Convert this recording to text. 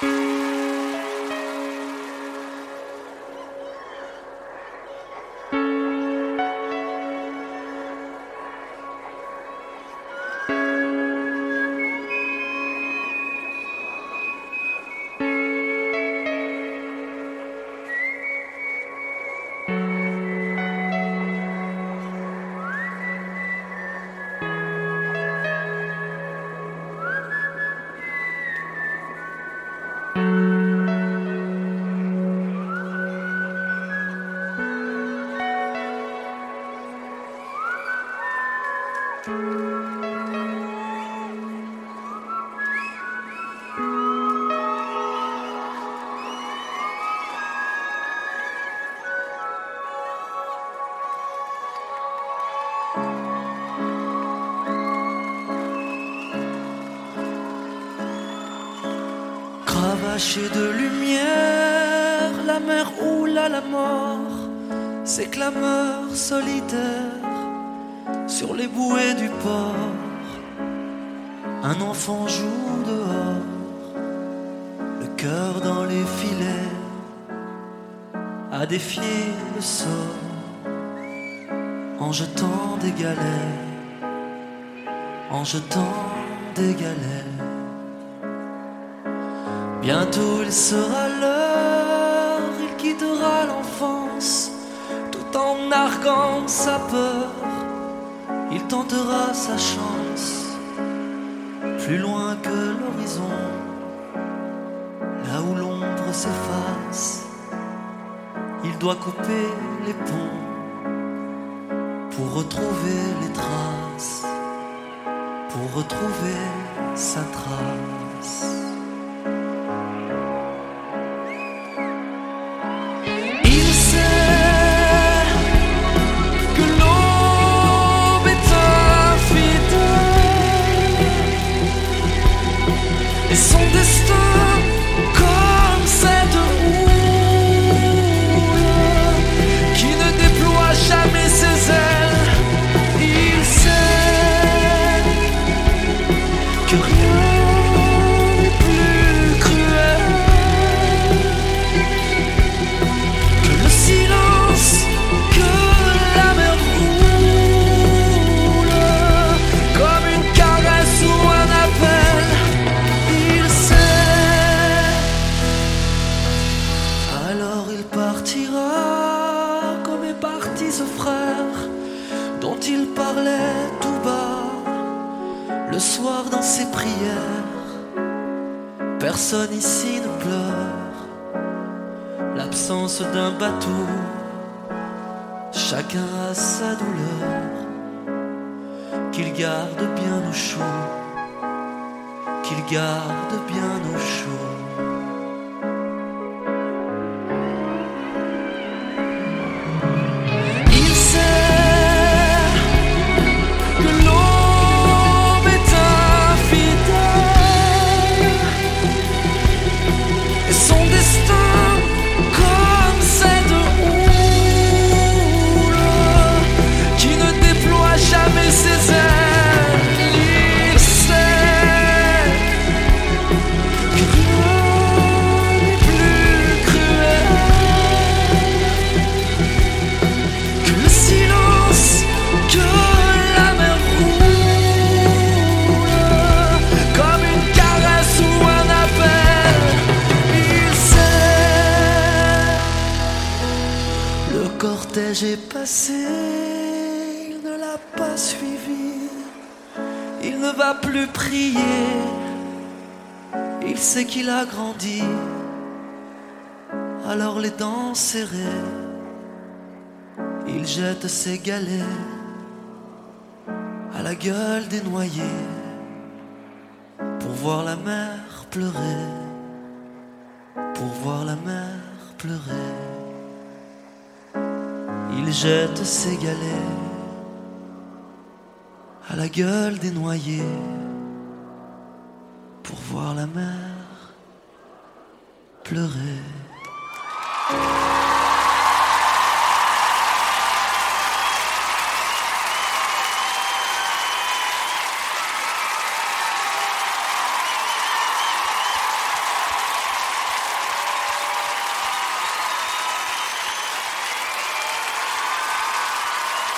Cravaché de lumière, la mer roule à la mort, ses clameurs solitaires sur les bouées du port. Un enfant joue dehors, le cœur dans les filets, à défier le sort, en jetant des galets, en jetant des galets. Bientôt il sera l'heure, il quittera l'enfance, tout en narguant sa peur, il tentera sa chance, plus loin que l'horizon, là où l'ombre s'efface, il doit couper les ponts, pour retrouver les traces, pour retrouver sa trace. Et son destin, comme cette houle qui ne déploie jamais ses ailes, il sait que rien n'est plus cruel que le silence, que la mer roule comme une caresse ou un appel. Alors il partira comme est parti ce frère dont il parlait tout bas le soir dans ses prières. Personne ici ne pleure l'absence d'un bateau, chacun a sa douleur qu'il garde bien au chaud, qu'il garde bien au chaud. Le cortège est passé, il ne l'a pas suivi, il ne va plus prier, il sait qu'il a grandi, alors les dents serrées, il jette ses galets à la gueule des noyés pour voir la mer pleurer, pour voir la mer pleurer. Il jette ses galets à la gueule des noyés pour voir la mer pleurer.